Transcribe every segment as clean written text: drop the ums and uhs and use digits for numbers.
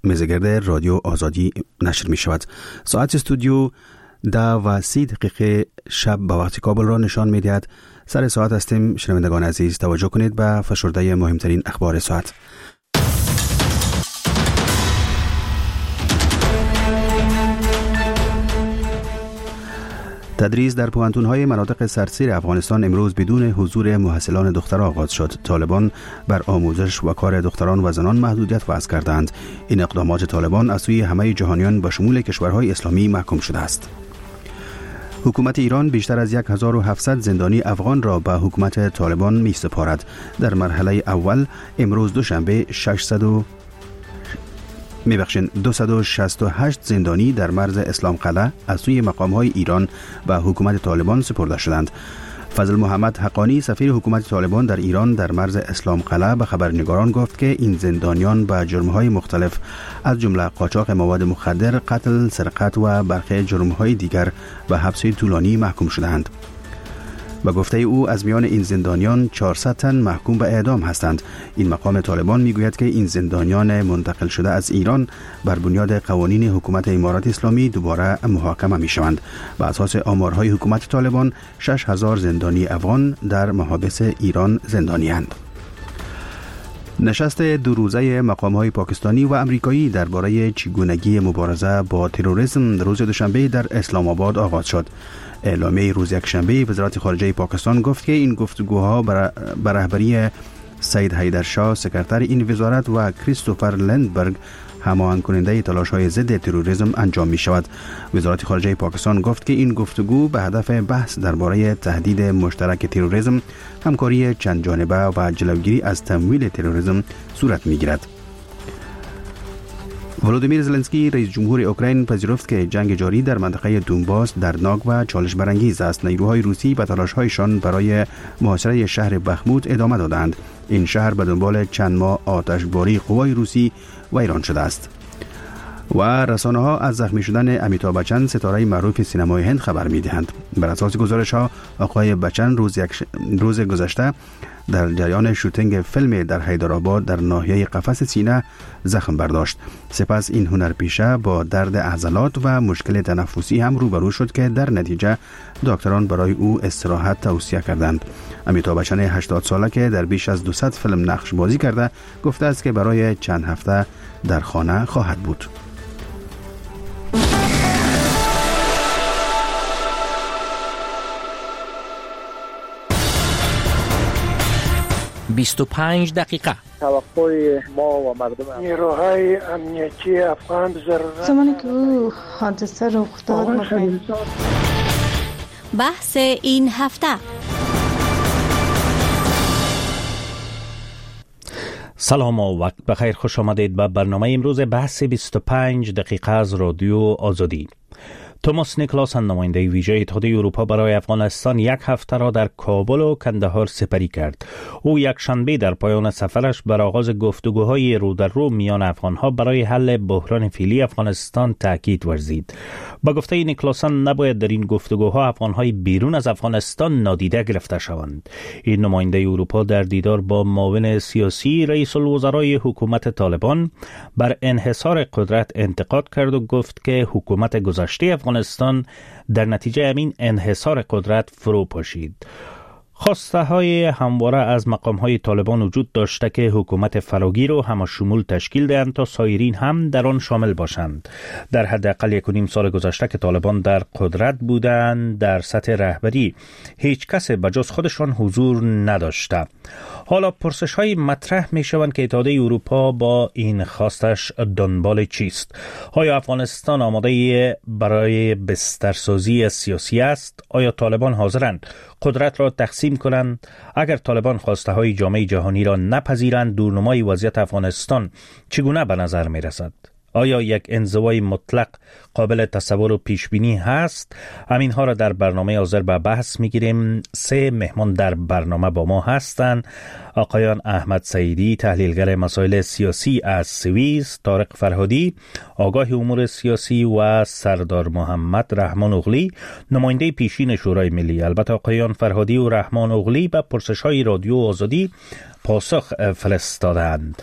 میزگرد رادیو آزادی نشر می شود. ساعت استودیو 10:30 شب به وقت کابل را نشان می دهد. سر ساعت هستیم. شنوندگان عزیز توجه کنید به فشرده مهمترین اخبار ساعت. تدریس در پوهنتون‌های مناطق سرسیر افغانستان امروز بدون حضور محصلان دختران آغاز شد. طالبان بر آموزش و کار دختران و زنان محدودیت وضع کردند. این اقدامات طالبان از سوی همه جهانیان به شمول کشورهای اسلامی محکوم شده است. حکومت ایران بیشتر از 1700 زندانی افغان را به حکومت طالبان می سپارد. در مرحله اول امروز دوشنبه 268 زندانی در مرز اسلام قلعه از سوی مقام‌های ایران به حکومت طالبان سپرده شدند. فضل محمد حقانی سفیر حکومت طالبان در ایران در مرز اسلام قلعه به خبرنگاران گفت که این زندانیان به جرم‌های مختلف از جمله قاچاق مواد مخدر، قتل، سرقت و برخی جرم‌های دیگر به حبس طولانی محکوم شدند. به گفته او از میان این زندانیان 400 تن محکوم به اعدام هستند. این مقام طالبان میگوید که این زندانیان منتقل شده از ایران بر بنیاد قوانین حکومت امارات اسلامی دوباره محاکمه می شوند. بر اساس آمارهای حکومت طالبان 6000 زندانی افغان در محابس ایران زندانی اند. نشست دو روزه مقام‌های پاکستانی و امریکایی درباره چگونگی مبارزه با تروریسم روز دوشنبه در اسلام آباد آغاز شد. اعلامیه روز یکشنبه وزارت خارجه پاکستان گفت که این گفتگوها بر رهبری سید حیدرشاه سکرتر این وزارت و کریستوفر لندبرگ هماهنگ کننده تلاش‌های ضد تروریسم انجام می شود. وزارت خارجه پاکستان گفت که این گفتگو به هدف بحث درباره تهدید مشترک تروریسم، همکاری چند جانبه و جلوگیری از تمویل تروریسم صورت می گیرد. ولودیمیر زلنسکی رئیس جمهور اوکراین پذیرفت که جنگ جاری در منطقه دونباس دردناک و چالش برانگیز است. نیروهای روسی به تلاش‌هایشان برای محاصره شهر بخموت ادامه دادند. این شهر به دنبال چند ماه آتشباری قوای روسی و ایران شده است. و رسانه‌ها از زخمی شدن امیتابh بچن ستاره معروف سینمای هند خبر می‌دهند. بر اساس گزارش‌ها آقای بچن روز گذشته در جریان شوتینگ فیلم در حیدرآباد در ناحیه قفس سینه زخم برداشت. سپس این هنرپیشه با درد عضلات و مشکل تنفسی هم روبرو شد که در نتیجه دکتران برای او استراحت توصیه کردند. امیتابh بچن 80 ساله که در بیش از 200 فیلم نقش بازی کرده گفته است که برای چند هفته در خانه خواهد بود. 25 دقیقه. توقع ما و مردم نیروهای امنیتی افغان زمانی که او حادثه رخ داد بحث این هفته. سلام و وقت بخیر، خوش آمدید به برنامه امروز بحث 25 دقیقه از رادیو آزادی. توماس نیکلاسن نماینده ویژه اتحادیه اروپا برای افغانستان یک هفته را در کابل و کندهار سپری کرد. او یک شنبه در پایان سفرش بر آغاز گفتگوهای رو در رو میان افغانها برای حل بحران فعلی افغانستان تاکید ورزید. با گفته نیکلاسن نباید در این گفتگوها افغانهای بیرون از افغانستان نادیده گرفته شوند. این نماینده اروپا در دیدار با معاون سیاسی رئیس الوزرای حکومت طالبان بر انحصار قدرت انتقاد کرد و گفت که حکومت گذشته افغانستان در نتیجه همین انحصار قدرت فرو پاشید. خواسته های همواره از مقام های طالبان وجود داشته که حکومت فراگیر و همشمول تشکیل دهند تا سایرین هم در آن شامل باشند. در حداقل 1.5 سال گذشته که طالبان در قدرت بودند، در سطح رهبری هیچ کس بجز خودشان حضور نداشته. حالا پرسش های مطرح می شوند که اتحادیه اروپا با این خواستش دنبال چیست؟ آیا افغانستان آماده برای بسترسازی سیاسی است؟ آیا طالبان حاضرند قدرت را تقسیم کنند؟ اگر طالبان خواسته های جامعه جهانی را نپذیرند، دورنمای وضعیت افغانستان چگونه به نظر می رسد؟ آیا یک انزوای مطلق قابل تصور و پیش بینی هست؟ همینها را در برنامه حاضر به بحث میگیریم. 3 مهمان در برنامه با ما هستند: آقایان احمد سعیدی، تحلیلگر مسائل سیاسی از سوئیس، طارق فرهادی، آگاه امور سیاسی، و سردار محمد رحمان اغلی، نماینده پیشین شورای ملی. البته آقایان فرهادی و رحمان اغلی به پرسش‌های رادیو آزادی پاسخ فرستادند.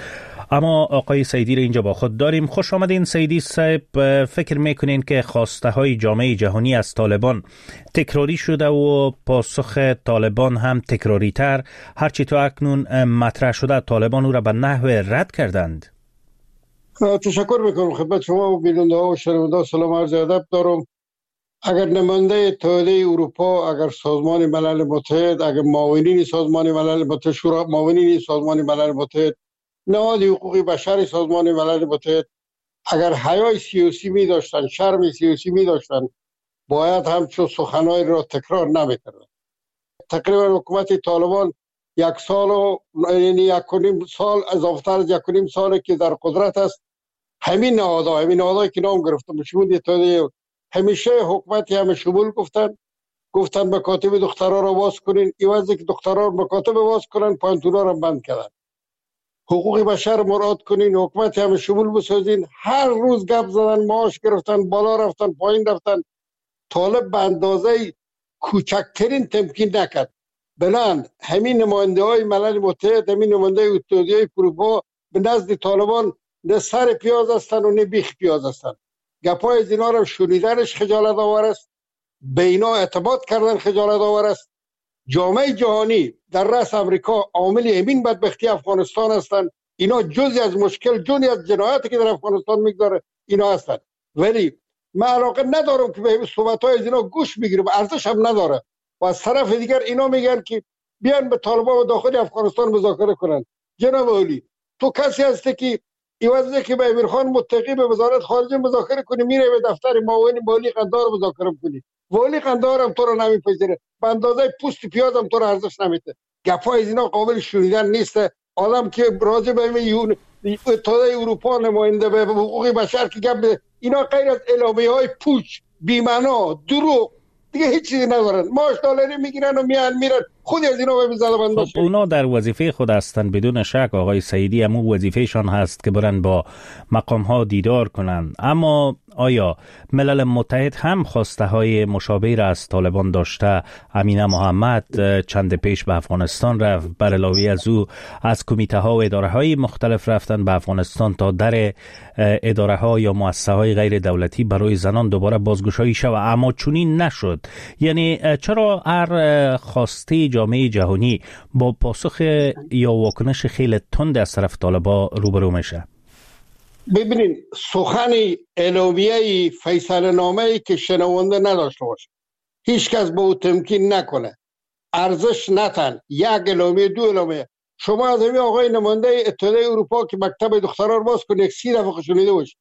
اما آقای سیدی رو اینجا با خود داریم. خوش آمدین سیدی صاحب. فکر میکنین که خواسته های جامعه جهانی از طالبان تکراری شده و پاسخ طالبان هم تکراری تر هرچی تا اکنون مطرح شده طالبان او را به نحو رد کردند؟ تشکر میکنم خدمت شما و بیننده ها و شنونده ها. سلام عرض ادب دارم. اگر نماینده اتحادیه اروپا، اگر سازمان ملل متحد، اگر معاونین سازمان ملل متحد، شورا معاونین سازمان ملل متحد، نهاد حقوق بشر سازمان ملل متحد اگر حیای سیاسی می داشتن، شرم سیاسی می داشتن، باید همچون سخنهای را تکرار نمیکردن. تقریبا حکومت طالبان یک سال و یعنی 1.5 سال اضافه از 1.5 سال که در قدرت است، همین نهادهایی که نام گرفتم شمول اتحادیه همیشه حکومتی همه شمول گفتن مکاتب دخترها را باز کنین، ایوازی که دخترها مکاتب باز کنن پانتونا را بند کردن. حقوق بشر مراد کنین، حکومت همه شمول بسازین. هر روز گپ زدن، معاش گرفتن، بالا رفتن، پایین رفتن. طالب به اندازه کوچکترین تمکین نکرد. بلند همین نماینده های ملل متحد، همین نماینده اتحادیه اروپا به نزد طالبان نه سر پیاز هستن و نه بیخ پیاز هستن. گپای از اینا رو شنیدنش خجالت آور است، به اینا اعتماد کردن خجالت آور است. جامعه جهانی در رأس امریکا عامل همین بدبختی افغانستان هستند. اینا جزئی از مشکل، جزئی از جنایاتی که در افغانستان میگذاره اینا هستند. ولی من علاقه ندارم که به صحبت‌های از اینا گوش بگیرم، ارزش هم نداره. و از طرف دیگر اینا میگن که بیان به طالبان و داخل افغانستان مذاکره کنن. جناب عالی، تو کسی هستی که ایوازی که به امیرخان متقی به وزارت خارجه مذاکره کنی، میره به دفتر معاون والی قندهار مذاکره کنی، والی قندهار هم تو رو نمیپذیره، به اندازه پوست پیاز هم تو رو ارزش نمیده. گپای از اینا قابل شنیدن نیست. آدم که راجع به اتحادیه اروپا نماینده به حقوق بشر که گپ، اینا غیر از اعلامیه‌های پوچ، بی‌معنا، دروغ، دیگه هیچ چیزی ندارن. ماش دلاری میگیرن و میرن. خود از اینا به زدبان باشه. اونا در وظیفه خود هستند بدون شک. آقای سیدی هم وظیفهشان هست که برن با مقام ها دیدار کنن. اما آیا ملل متحد هم خواسته های مشابه را از طالبان داشته؟ امینه محمد چند پیش به افغانستان رفت، بر علاوه از او از کمیته ها و اداره های مختلف رفتن به افغانستان تا در اداره ها یا مؤسسه های غیر دولتی برای زنان دوباره بازگشایی شود، اما چنین نشد. یعنی چرا هر خواسته جامعه جهانی با پاسخ یا واکنش خیلی تند از طرف طالبان روبرو میشه؟ ببینین، سخن اعلامیه فیصله نامه‌ای که شنونده نداشته باشه، هیچ کس به او تمکین نکنه، ارزش نتن. یک اعلامیه، دو اعلامیه، شما از همین آقای نماینده اتحادیه اروپا که مکتب دخترها رو باز کنید 30 دفعه شنیده باشید،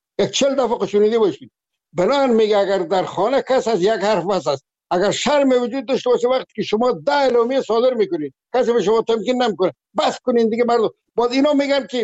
40 دفعه شنیده باشید. بنان میگه اگر در خانه کس از یک حرف بس است، اگر شرم وجود داشته باشه وقتی که شما 10 اعلامیه صادر میکنید کسی به شما تمکین نمیکنه، بس کنین دیگه مردم. باز اینا میگن که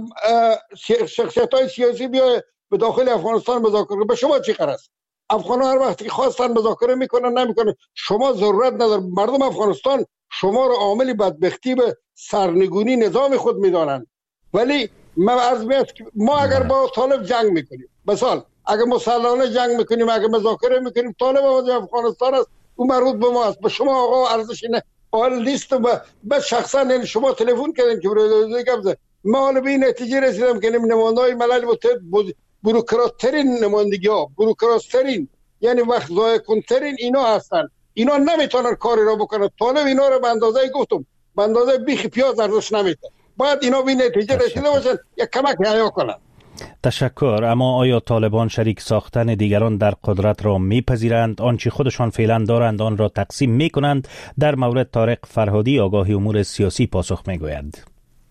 شخصیت‌های سیاسی بیا به داخل افغانستان مذاکره. به شما چی قرار است؟ افغان‌ها هر وقتی که خواستن مذاکره میکنن نمیکنن. شما ضرورت نداره. مردم افغانستان شما رو عامل بدبختی به سرنگونی نظام خود میدانند. ولی من عرض می‌کنم ما اگر با طالب جنگ میکنیم، مثلا اگر مسلحانه جنگ میکنیم، اگر مذاکره میکنیم، طالب وضع افغانستان است، اون مربوط به ما است. به شما آقا ارزش نه حال لیست به شخصا شما تلفن کردین که برای گپ ما حالا به این نتیجه رسیدم که نماینده‌های ملل متحد بوروکرات‌ترین نمایندگی‌ها، بوروکرات‌ترین یعنی وقت ضایع کن‌ترین اینا هستن. اینا نمیتونن کاری را بکنن. طالب اینا رو به اندازه گفتم، به اندازه بیخ پیاز ارزش نمیده. باید اینا به نتیجه رسیده باشن یک کمک حیا کنن. تشکر. اما آیا طالبان شریک ساختن دیگران در قدرت را میپذیرند؟ آنچه خودشان فعلا دارند آن را تقسیم میکنند؟ در مورد طارق فرهادی آگاه امور سیاسی پاسخ میگوید.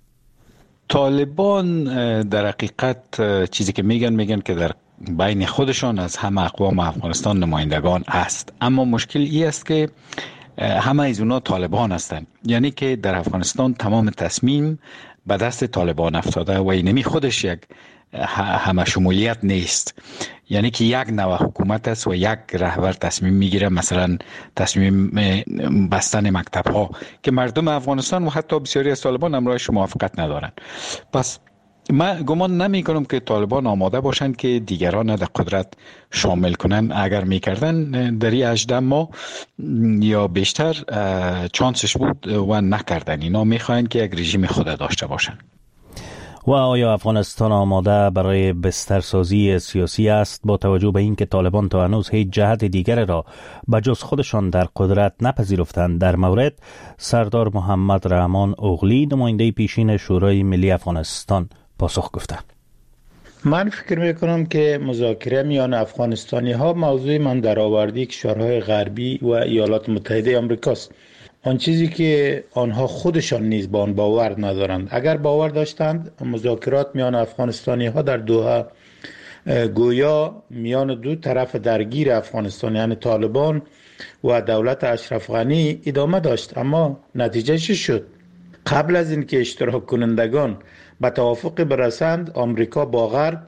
طالبان در حقیقت چیزی که میگن که در بین خودشان از همه اقوام افغانستان نمایندگان است، اما مشکل این است که همه از اونا طالبان هستند. یعنی که در افغانستان تمام تصمیم به دست طالبان افتاده و اینمی خودش یک همه شمولیت نیست. یعنی که یک نوع حکومت است و یک رهبر تصمیم میگیره، مثلا تصمیم بستن مکتب ها که مردم افغانستان و حتی بسیاری از طالبان امرایش موافقت ندارن. پس من گمان نمی کنم که طالبان آماده باشند که دیگران در قدرت شامل کنن. اگر میکردن در 18 ماه یا بیشتر چانسش بود و نکردن. اینا میخواین که یک رژیم خود داشته باشن. و آیا افغانستان آماده برای بسترسازی سیاسی است با توجه به اینکه طالبان تا هنوز هیچ جهت دیگر را بجز خودشان در قدرت نپذیرفتند؟ در مورد سردار محمد رحمان اوغلی نماینده پیشین شورای ملی افغانستان پاسخ گفته. من فکر میکنم که مذاکره میان افغانستانی ها موضوع من درآوردی کشورهای غربی و ایالات متحده آمریکاست. آن چیزی که آنها خودشان نیز با آن باور ندارند. اگر باور داشتند مذاکرات میان افغانستانی ها در دوحه گویا میان دو طرف درگیر افغانستان یعنی طالبان و دولت اشرف غنی ادامه داشت، اما نتیجه چی شد؟ قبل از اینکه اشتراک کنندگان به توافق برسند آمریکا با غرب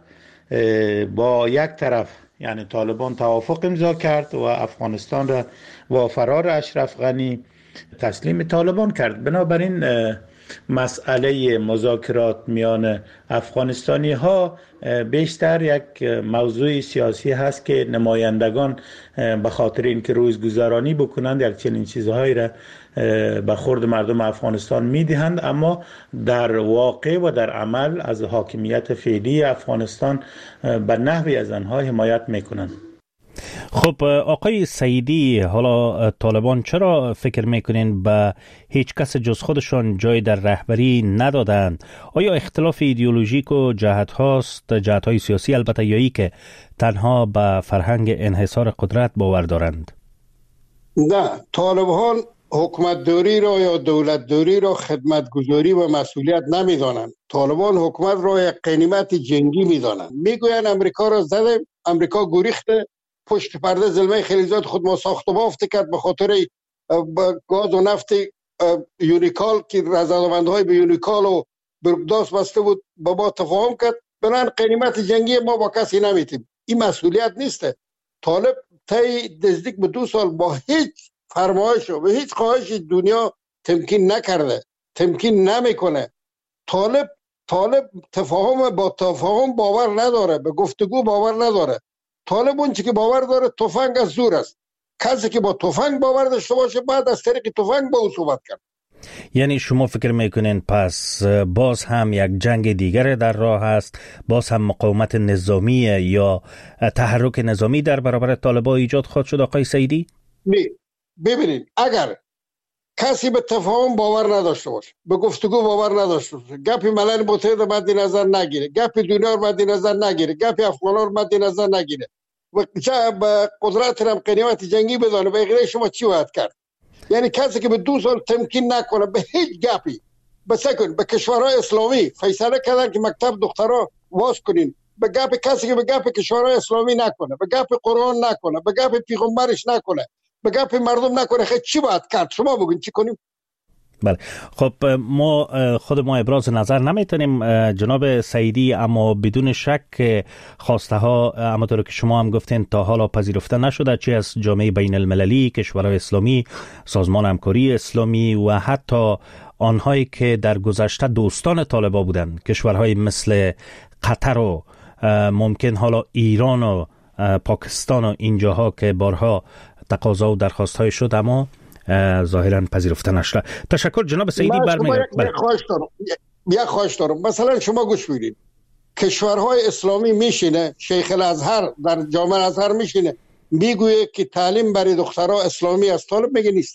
با یک طرف یعنی طالبان توافق امضا کرد و افغانستان را با فرار اشرف غنی تسلیم طالبان کرد. بنابراین مسئله مذاکرات میان افغانستانی ها بیشتر یک موضوع سیاسی هست که نمایندگان به خاطر اینکه روزگذرانی بکنند یک چنین چیزهایی را به خورد مردم افغانستان میدهند، اما در واقع و در عمل از حاکمیت فعلی افغانستان به نحوی از آنها حمایت میکنند. خب آقای سعیدی، حالا طالبان چرا فکر میکنین به هیچ کس جز خودشان جای در رهبری ندادند؟ آیا اختلاف ایدئولوژیک و جهت های سیاسی البته، یا ای که تنها به فرهنگ انحصار قدرت باور دارند؟ نه، طالبان حکومت دوری را یا دولت دوری را خدمتگزاری و مسئولیت نمیدانند. طالبان حکومت را یک قنیمت جنگی میدانند. میگویند امریکا را زدیم، امریکا گریخته، پشت پرده زلمه خلیزات خود ما ساخت و بافت کرد به خاطر گاز و نفت یونیکال که رضامندهای به یونیکال و برگداس بسته بود با ما تفاهم کرد. بنان قنیمت جنگی ما با کسی نمیتیم. این مسئولیت نیسته. طالب طی نزدیک به 2 سال با هیچ فرمایش و به هیچ خواهش دنیا تمکین نکرده، تمکین نمیکنه. طالب تفاهم باور نداره، به گفتگو باور نداره. طالب اون چی که باور داره تفنگ از زور است. کسی که با تفنگ باور داشته باشه بعد از طریق تفنگ با او صحبت کرد. یعنی شما فکر میکنین پس باز هم یک جنگ دیگر در راه است، باز هم مقاومت نظامی یا تحرک نظامی در برابر طالبان ایجاد خواهد شد آقای سعیدی؟ نه، ببینید اگر کسی به تفاهم باور نداشته باشه، به گفتگو باور نداشته باشه، گپ ملل متحد مد نظر نگیره، گپ دنیا رو مد نظر نگیره، گپ افغانان رو مد نظر نگیره و به قدرت هم قنیمت جنگی بدانه، به غیر شما چی باید کرد؟ یعنی کسی که به 2 سال تمکین نکنه به هیچ گپی، به کشورهای اسلامی فیصله کردن که مکتب دخترها واس کنین، به گپ کسی که به گپ کشورهای اسلامی نکنه، به گپ قرآن نکنه، به گپ پیغمبرش نکنه، به گپ مردم نکنه، خیلی چی باید کرد؟ شما بگین چی کنیم؟ بله، خب خود ما ابراز نظر نمیتونیم جناب سعیدی، اما بدون شک خواسته ها همونطور که شما هم گفتین تا حالا پذیرفته نشده، چه از جامعه بین المللی، کشورهای اسلامی، سازمان همکاری اسلامی و حتی آنهایی که در گذشته دوستان طالبان بودند، کشورهای مثل قطر و ممکن حالا ایران و پاکستان و اینجاها که بارها تقاضا و درخواست های شد اما ظاهرا پذیرفته نشده. تشکر جناب سعیدی. یک خواهش دارم. مثلا شما گوش بدید، کشورهای اسلامی میشینه، شیخ الازهر در جامع الازهر میشینه میگویه که تعلیم برای دخترها اسلامی است، طالب میگه نیست.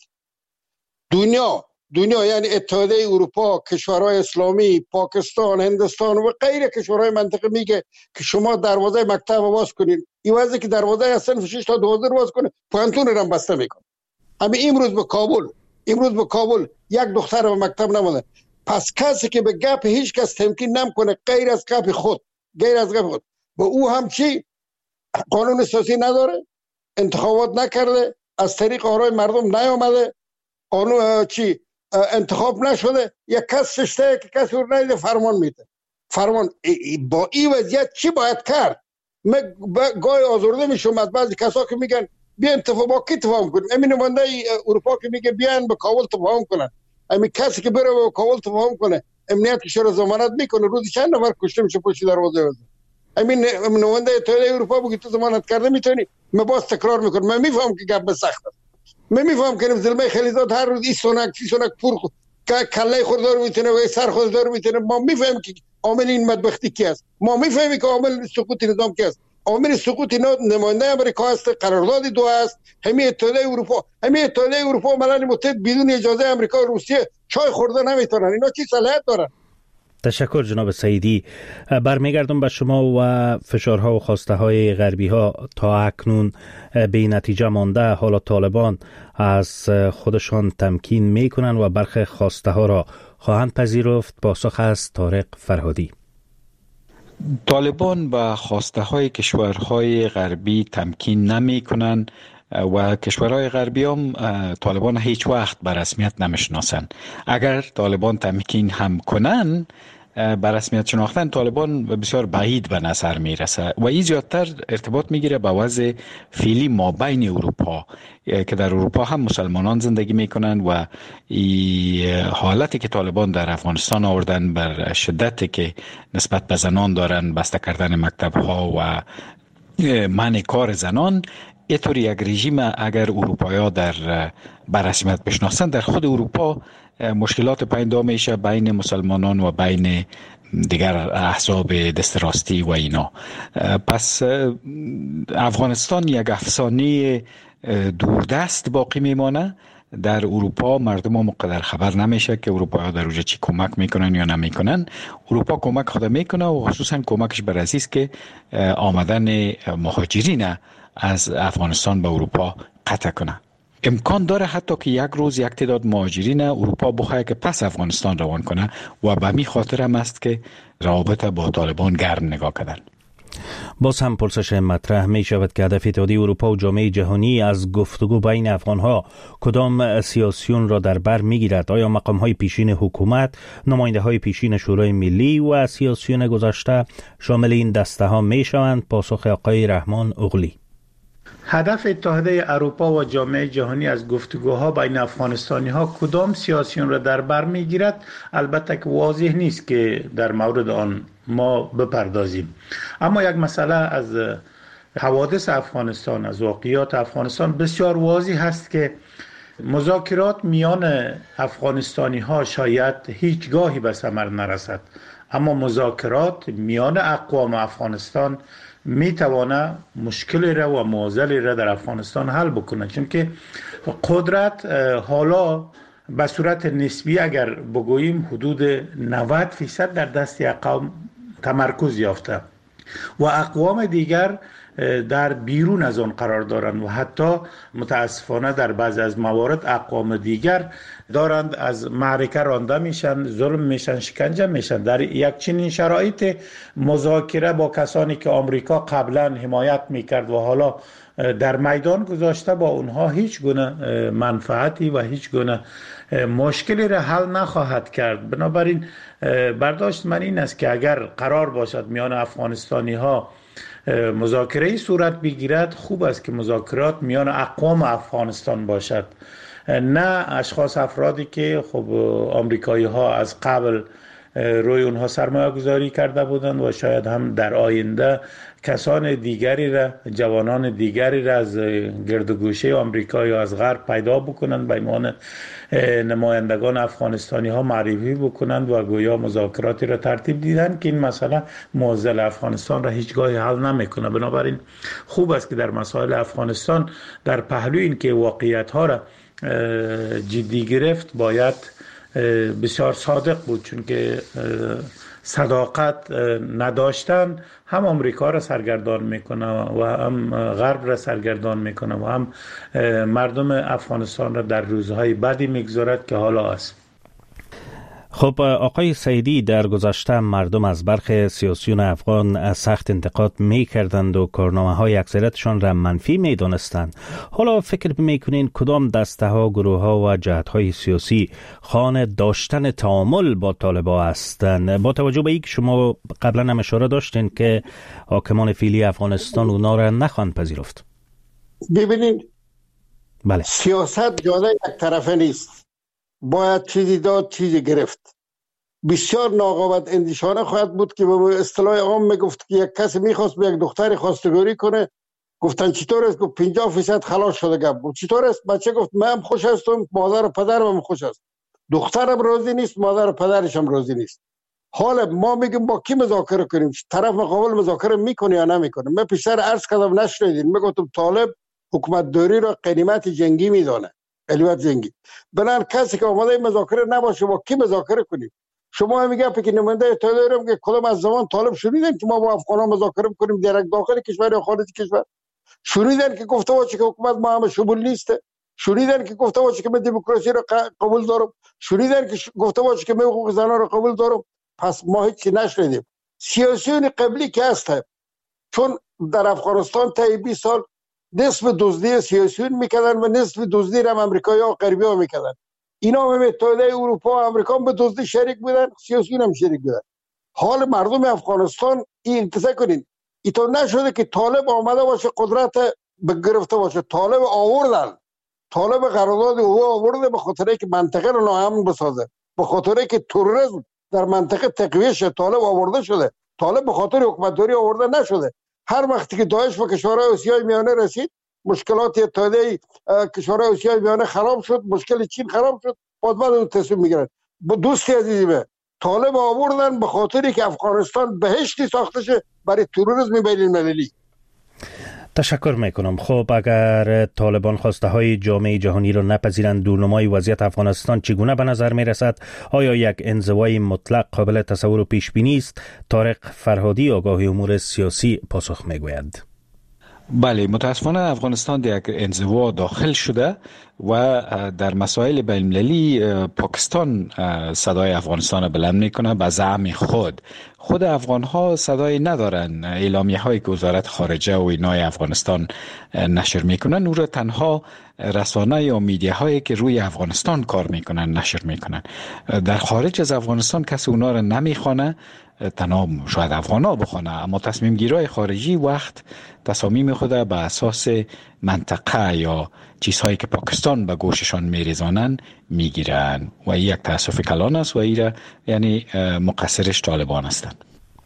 دنیا یعنی اتحادیه اروپا، کشورهای اسلامی، پاکستان، هندوستان و غیره کشورهای منطقه میگه که شما دروازه مکتب باز کنین، این وضعی که دروازه از صنف 6 تا 12 باز کنه پانتون رو بسته میکنه. همین امروز به کابل یک دختر به مکتب نمونده. پس کسی که به گپ هیچ کس تمکین نمیکنه غیر از گپ خود به او هم چی؟ قانون اساسی نداره، انتخابات نکرده، از طریق آرای مردم نیامده، قانون چی انتخاب نشده، یک کس ششته که کسی رو نیده فرمان میده. فرمان با این وضعیت چی باید کرد؟ من گاهی آزرده میشم از بعضی کسا که میگن بیاین با کی تفاهم کنیم. امین نماینده اروپا که میگه بیاین به کابل تفاهم کنن، همین کسی که بره به کابل تفاهم کنه امنیتش رو ضمانت میکنه روزی چند نفر کشته میشه پشت دروازه. همین نماینده اتحادیه اروپا بگی تو ضمانت کرده میتونی. من باز تکرار میکنم، من میفهم که گپ سخت است، من میفهم که زلمه خلیزات هر روز این سونک پور کله خوردار میتونه و سر خوردار میتونه. ما میفهم که عامل این بدبختی کی است؟ ما میفهمیم که عامل سقوط نظام کی است. عامل سقوط نماینده امریکا است، قرارداد دو است، همین اتحادیه اروپا و ملل متحد بدون اجازه امریکا و روسیه چای خوردن نمیتونن. اینا چی صلاحیت دارن؟ تشکر جناب سعیدی. برمیگردم به شما و فشارها و خواسته های غربی ها تا اکنون به نتیجه مانده. حالا طالبان از خودشان تمکین میکنن و برخی خواسته ها را خواهند پذیرفت. پاسخ از طارق فرهادی. طالبان به خواسته های کشورهای غربی تمکین نمی کنن و کشورهای غربی هم طالبان هیچ وقت به رسمیت نمیشناسن. اگر طالبان تمکین هم کنن، به رسمیت شناختن طالبان بسیار بعید به نظر میرسه و این زیادتر ارتباط میگیره به وضع فعلی ما بین اروپا که در اروپا هم مسلمانان زندگی میکنن و حالتی که طالبان در افغانستان آوردن بر شدتی که نسبت به زنان دارن، بسته کردن مکتب ها و منع کار زنان، اینطور یک رژیم اگر اروپایی در بررسمیت بشناسن، در خود اروپا مشکلات پیدا میشه بین مسلمانان و بین دیگر احزاب دست راستی و اینا. پس افغانستان یک افسانه دوردست باقی میمانه. در اروپا مردم مقدر خبر نمیشه که اروپایی در اونجا چی کمک میکنن یا نمیکنن. اروپا کمک خود میکنه و خصوصا کمکش بر عزیز که آمدن مهاجرین از افغانستان به اروپا قطع کنه. امکان داره حتی که یک روز یک تعداد مهاجرین اروپا بخواه که پس افغانستان روان کنه و به می خاطر هم است که روابط با طالبان گرم نگاه کردن. باز هم پرسش مطرح می شود که هدف اتحادیه اروپا و جامعه جهانی از گفتگو بین افغانها کدام سیاسیون را در بر می گیرد؟ آیا مقام های پیشین حکومت، نماینده های پیشین شورای ملی و سیاسیون گذشته شامل این دسته ها می شوند؟ پاسخ آقای رحمان اغلی. هدف اتحادیه اروپا و جامعه جهانی از گفتگوها بین افغانستانی ها کدام سیاسیون را در بر می گیرد البته که واضح نیست که در مورد آن ما بپردازیم. اما یک مسئله از حوادث افغانستان، از واقعیات افغانستان بسیار واضح هست که مذاکرات میان افغانستانی ها شاید هیچگاهی به ثمر نرسد، اما مذاکرات میان اقوام افغانستان میتوانه مشکلی را و معضلی را در افغانستان حل بکنه، چون که قدرت حالا به صورت نسبی اگر بگوییم حدود 90% در دست اقوام تمرکز یافته و اقوام دیگر در بیرون از آن قرار دارند و حتی متاسفانه در بعضی از موارد اقوام دیگر دارند از معرکه رانده میشن، ظلم میشن، شکنجه میشن. در یک چنین شرایط مذاکره با کسانی که آمریکا قبلا حمایت میکرد و حالا در میدان گذاشته، با اونها هیچ گونه منفعتی و هیچ گونه مشکلی را حل نخواهد کرد. بنابراین برداشت من این است که اگر قرار باشد میان افغانستانی ها مذاکره صورت بگیرد، خوب است که مذاکرات میان اقوام افغانستان باشد، نه اشخاص افرادی که خب آمریکایی ها از قبل روی اونها سرمایه گذاری کرده بودند و شاید هم در آینده کسان دیگری را، جوانان دیگری را از گردگوشه آمریکا یا از غرب پیدا بکنند، به عنوان نمایندگان افغانستانی ها معرفی بکنند و گویا مذاکراتی را ترتیب دیدن که این مسئله معضل افغانستان را هیچگاهی حل نمیکنه. بنابراین خوب است که در مسائل افغانستان در پهلو این که واقعیت ها را جدی گرفت باید بسیار صادق بود، چون که صداقت نداشتن هم آمریکا را سرگردان میکنه و هم غرب را سرگردان میکنه و هم مردم افغانستان را در روزهای بدی میگذارد که حالا است. خب آقای سعیدی، در گذشته مردم از برخی سیاسیون افغان سخت انتقاد میکردند و کارنامه‌های اکثریتشان را منفی میدانستند. حالا فکر میکنین کدام دسته ها، گروه ها و جهت های سیاسی خواهان داشتن تعامل با طالبان هستند، با توجه به اینکه شما قبلا هم اشاره داشتین که حاکمان فعلی افغانستان اونا را نخواهند پذیرفت؟ ببینید، بله، سیاست جاده یک طرفه نیست، باید چیزی داد چیزی گرفت. بسیار ناقابت اندیشانه خواهد بود که به اصطلاح عام میگفت که یک کسی میخواست به یک دختری خواستگاری کنه، گفتن چطور است؟ گفت 50% خلاص شده. گفت چطور است؟ بچه گفت من خوش هستم، مادر و پدرم خوش است. دخترم راضی نیست، مادر و پدرش هم راضی نیست. حالا ما میگیم با کی مذاکره کنیم، طرف مقابل مذاکره میکنه یا نمیکنه. من پیشتر عرض کردم نشنیدین، میگفتم طالب حکومت داری را غنیمت جنگی میدانه، غنیمت جنگی. بنان کسی که آماده مذاکره نباشه با کی مذاکره کنیم؟ شما میگه که نماینده اتحادیه میگه کدام از زمان طالب شنیدن که ما با افغانان مذاکره کنیم درک داخل کشور یا خارج کشور؟ شنیدن که گفته باشه که حکومت ما همه شمول نیسته؟ شنیدن که گفته باشه که من دموکراسی را قبول دارم؟ شنیدن که گفته باشه که من حقوق زنان را قبول دارم؟ پس ما هیچی نشنیدیم. سیاسیون قبلی که هستند، چون در افغانستان تا 20 سال نصف دزدی سیاسیون میکردن و نصف دزدی را امریکایی ها و غربی ها میکردن. اینا هم اتحادیه اروپا و امریکا به دزدی شریک بودن، سیاسیون هم شریک بودن. حال مردم افغانستان این انتظار کنین ایتو نشده که طالب آمده باشه قدرت بگرفته باشه. طالب آوردن، طالب قرارداد او آورده به خاطر که منطقه رو ناامن بسازه، به خاطر که تروریسم در منطقه تقویه شده. طالب آورده شده، طالب به خاطر حکومتداری آورده نشده. هر وقتی که داعش به کشورهای آسیای میانه رسید، مشکلات اتحادیه کشورهای آسیای میانه خراب شد، مشکل چین خراب شد، بعد اون تصمیم میگیرن. با دوستی عزیزی طالب آوردن به خاطری که افغانستان بهشتی ساخته شه برای تروریسم بین المللی. تشکر میکنم. خب اگر طالبان خواسته های جامعه جهانی را نپذیرند، دورنمای وضعیت افغانستان چگونه به نظر می رسد؟ آیا یک انزوای مطلق قابل تصور و پیش بینی است؟ طارق فرهادی آگاه امور سیاسی پاسخ می گوید. بله، متاسفانه افغانستان در یک انزوا داخل شده و در مسائل بین المللی پاکستان صدای افغانستان را بلند میکنه به زعم خود افغان ها صدای ندارن. اعلامیه های که وزارت خارجه و اینای افغانستان نشر میکنن او را تنها رسانه یا میدیه هایی که روی افغانستان کار میکنن نشر میکنن. در خارج از افغانستان کسی اونا را نمیخوانه، تنها شاید افغان ها بخوانه، اما تصمیم گیرای خارجی وقت تصامیم خود به اساس منطقه یا چیزهایی که پاکستان به گوششان میریزانن میگیرن و یک تاسف کلان است و ایره یعنی مقصرش طالبان هستند.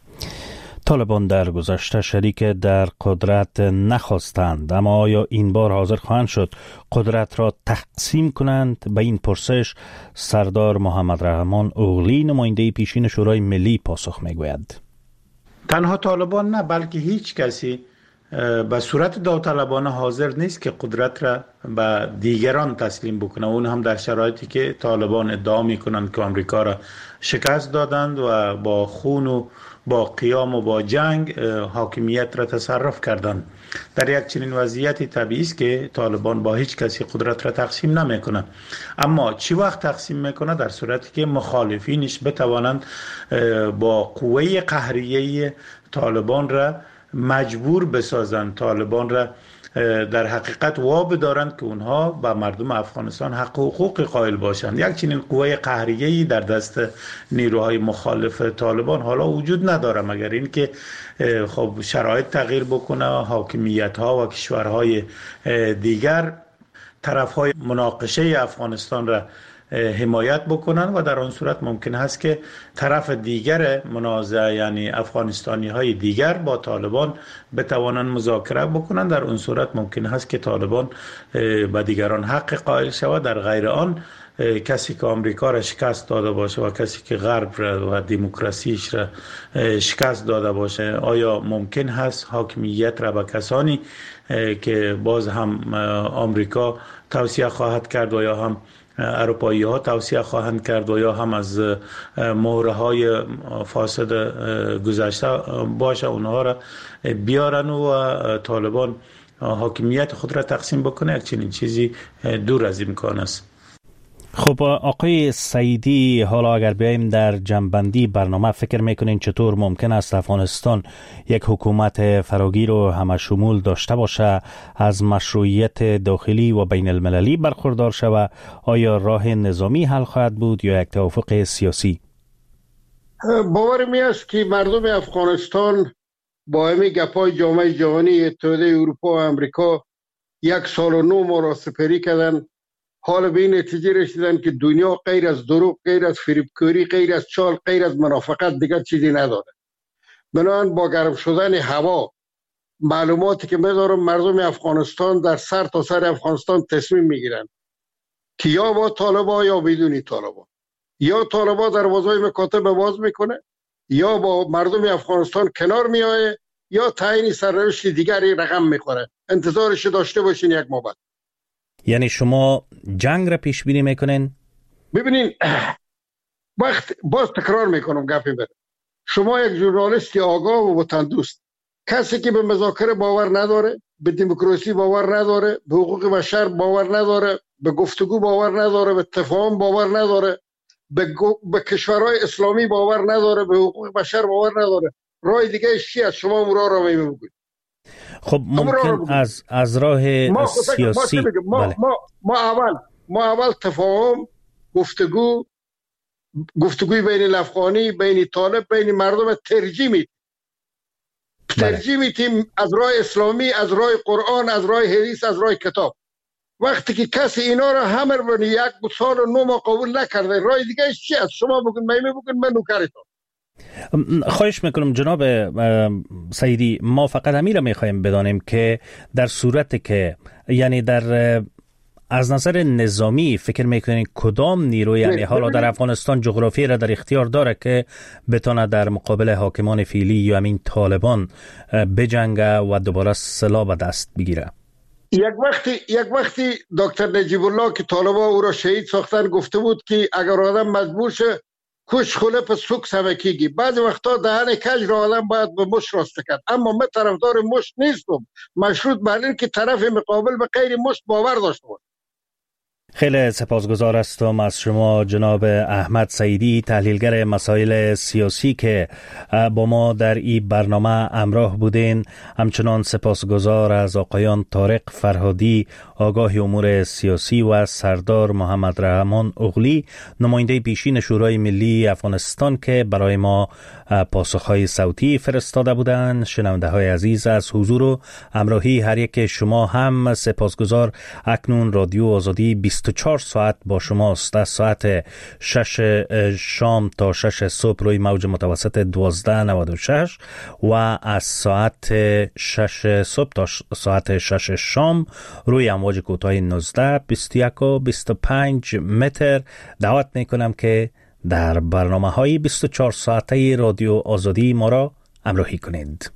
طالبان در گذشته شریک در قدرت نخواستند، اما آیا این بار حاضر خواهند شد قدرت را تقسیم کنند؟ به این پرسش سردار محمد رحمان اوغلی نماینده پیشین شورای ملی پاسخ میگوید. تنها طالبان نه، بلکه هیچ کسی به صورت داوطلبانه حاضر نیست که قدرت را به دیگران تسلیم بکنه، اون هم در شرایطی که طالبان ادعا میکنند که آمریکا را شکست دادند و با خون و با قیام و با جنگ حاکمیت را تصرف کردند. در یک چنین وضعیتی طبیعی است که طالبان با هیچ کسی قدرت را تقسیم نمیکنه. اما چی وقت تقسیم میکنه؟ در صورتی که مخالفینش بتوانند با قوه قهریه طالبان را مجبور بسازند، طالبان را در حقیقت واب دارند که اونها به مردم افغانستان حق و حقوق قائل باشند. یک چنین قوه قهریه‌ای در دست نیروهای مخالف طالبان حالا وجود نداره، مگر اینکه خب شرایط تغییر بکنه، حاکمیت ها و کشورهای دیگر طرفهای مناقشه افغانستان را حمایت بکنن و در آن صورت ممکن است که طرف دیگر منازعه یعنی افغانستانی های دیگر با طالبان بتوانند مذاکره بکنن. در آن صورت ممکن است که طالبان به دیگران حق قائل شود. در غیر آن کسی که آمریکا را شکست داده باشه و کسی که غرب را و دموکراسیش را شکست داده باشه، آیا ممکن هست حاکمیت را به کسانی که باز هم آمریکا توصیه خواهد کرد و یا هم اروپایی ها توصیه خواهند کرد و یا هم از مهره های فاسد گذشته باشه اونها را بیارن و طالبان حاکمیت خود را تقسیم بکنه؟ یک چنین چیزی دور از امکان است. خب آقای سعیدی، حالا اگر بیاییم در جنبندی برنامه، فکر میکنین چطور ممکن است افغانستان یک حکومت فراگیر و همه شمول داشته باشه، از مشروعیت داخلی و بین المللی برخوردار شود؟ آیا راه نظامی حل خواهد بود یا یک توافق سیاسی؟ باور می است که مردم افغانستان با همین گپای جامعه جهانی، اتحادیه اروپا و امریکا 1 سال و 9 ماه را سپری کردن. حالا به این نتیجه رسیدن که دنیا غیر از دروغ، غیر از فریبکاری، غیر از چال، غیر از منافقت دیگر چیزی نداره. بنابراین با گرم شدن هوا، معلوماتی که می‌دارم، مردم افغانستان در سر تا سر افغانستان تصمیم میگیرن که یا با طالبان یا بدون طالبان. یا طالبان دروازهای مکاتب باز میکنه یا با مردم افغانستان کنار میایه یا تعیین سرنوشت دیگری رقم میخوره. انتظارش داشته باشین یک ما بعد. یعنی شما جنگ را پیش بینی میکنین؟ ببینین وقت باز تکرار میکنم گپی بره. شما یک ژورنالیستی آگاه و وطندوست، کسی که به مذاکره باور نداره، به دموکراسی باور نداره، به حقوق بشر باور نداره، به گفتگو باور نداره، به تفاهم باور نداره، به کشورهای اسلامی باور نداره، به حقوق بشر باور نداره، راه دیگه چی از شما مرا را میگوید؟ خب ممکن از راه سیاسی ما اول تفاهم، گفتگوی بین الافغانی، بین طالب، بین مردم ترجیح میتیم از راه اسلامی، از راه قرآن، از راه حدیث، از راه کتاب. وقتی که کسی اینا را همه رو یک سال و 9 ماه قبول نکرده، راه دیگه چی از شما بگن من نوکرتون. خواهش میکنم جناب سیدی، ما فقط همین را میخوایم بدانیم که در صورت که یعنی در از نظر نظامی فکر میکنین کدام نیروی یعنی حالا در افغانستان جغرافی را در اختیار داره که بتونه در مقابل حاکمان فعلی یا همین طالبان بجنگه و دوباره سلاح به دست بگیره؟ یک وقتی دکتر نجیب الله که طالبان او را شهید ساختن گفته بود که اگر آدم مجبور شه کش خله پس سوک سمکیگی. بعضی وقتا دهن کج را آدم باید به مشت راسته کرد، اما من طرفدار مشت نیستم، مشروط بر این که طرف مقابل به غیر مشت باور داشته باشه. خیلی سپاسگزار هستم از شما جناب احمد سیدی، تحلیلگر مسائل سیاسی که با ما در این برنامه همراه بودین. همچنان سپاسگزار از آقایان طارق فرهادی، آگاه امور سیاسی، و سردار محمد رحمان اغلی، نماینده پیشین شورای ملی افغانستان که برای ما پاسخهای صوتی فرستاده بودند. شنونده های عزیز از حضور و همراهی هر یک شما هم سپاسگزار. اکنون رادیو آزادی 24 ساعت با شماست، از ساعت 6 شام تا 6 صبح روی موج متوسط 1296 و از ساعت 6 صبح تا ساعت 6 شام روی امواج کوتاه 19 21 و 25 متر. دعوت میکنم که در برنامه‌های 24 ساعته رادیو آزادی ما را همراهی کنید.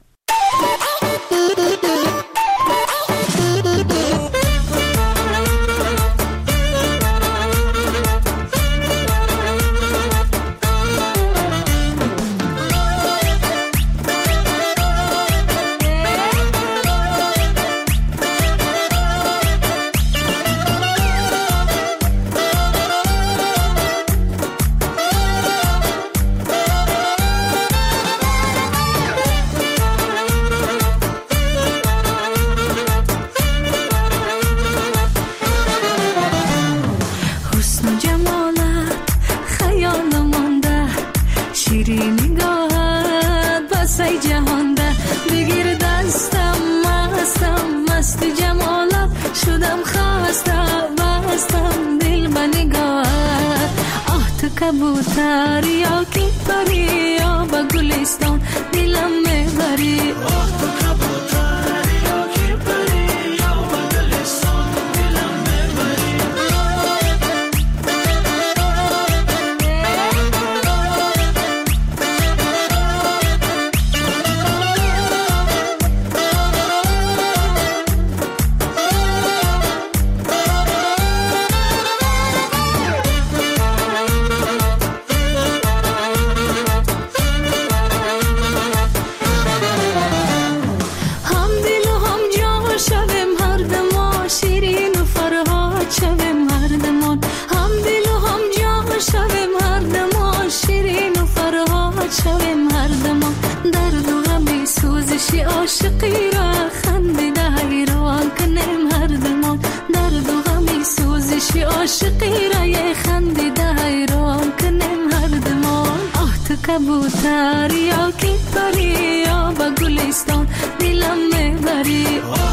کبوتر یا کی پری یا با گلستان دلم میبری. تو کبوتر یا کی پری یا با گلستان دلم میبری. عاشقی را خندیده حیران کنیم هر دمان. درد و غمی سوزشی عاشقی را یه خندیده حیران کنیم هر دمان. تو کبوتر یا کی پری یا با گلستان دلم میبری.